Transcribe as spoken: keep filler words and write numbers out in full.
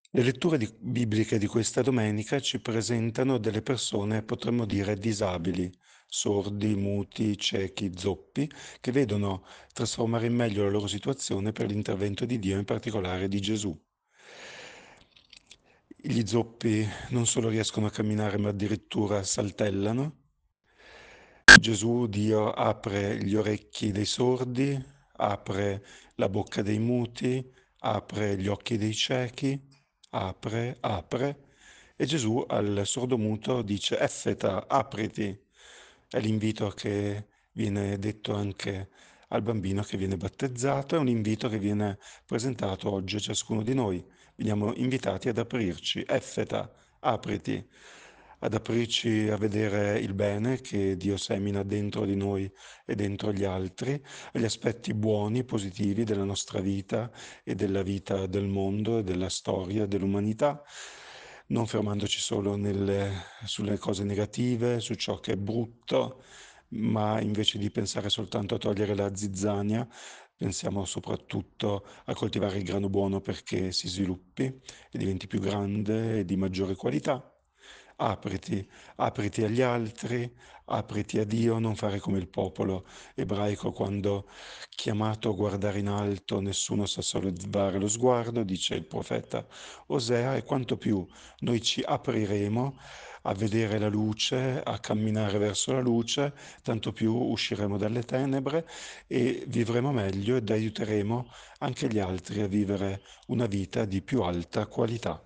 Le letture di- bibliche di questa domenica ci presentano delle persone, potremmo dire, disabili, sordi, muti, ciechi, zoppi, che vedono trasformare in meglio la loro situazione per l'intervento di Dio, in particolare di Gesù. Gli zoppi non solo riescono a camminare, ma addirittura saltellano. Gesù, Dio, apre gli orecchi dei sordi, apre la bocca dei muti, apre gli occhi dei ciechi, apre, apre, e Gesù al sordomuto dice: Effeta, apriti. È l'invito che viene detto anche al bambino che viene battezzato, è un invito che viene presentato oggi a ciascuno di noi. Veniamo invitati ad aprirci, effeta, apriti, ad aprirci a vedere il bene che Dio semina dentro di noi e dentro gli altri, agli aspetti buoni, positivi della nostra vita e della vita del mondo e della storia dell'umanità, non fermandoci solo nelle- sulle cose negative, su ciò che è brutto, ma invece di pensare soltanto a togliere la zizzania, pensiamo soprattutto a coltivare il grano buono perché si sviluppi e diventi più grande e di maggiore qualità. Apriti, apriti agli altri, apriti a Dio, non fare come il popolo ebraico quando, chiamato a guardare in alto, nessuno sa sollevare lo sguardo, dice il profeta Osea, e quanto più noi ci apriremo a vedere la luce, a camminare verso la luce, tanto più usciremo dalle tenebre e vivremo meglio ed aiuteremo anche gli altri a vivere una vita di più alta qualità.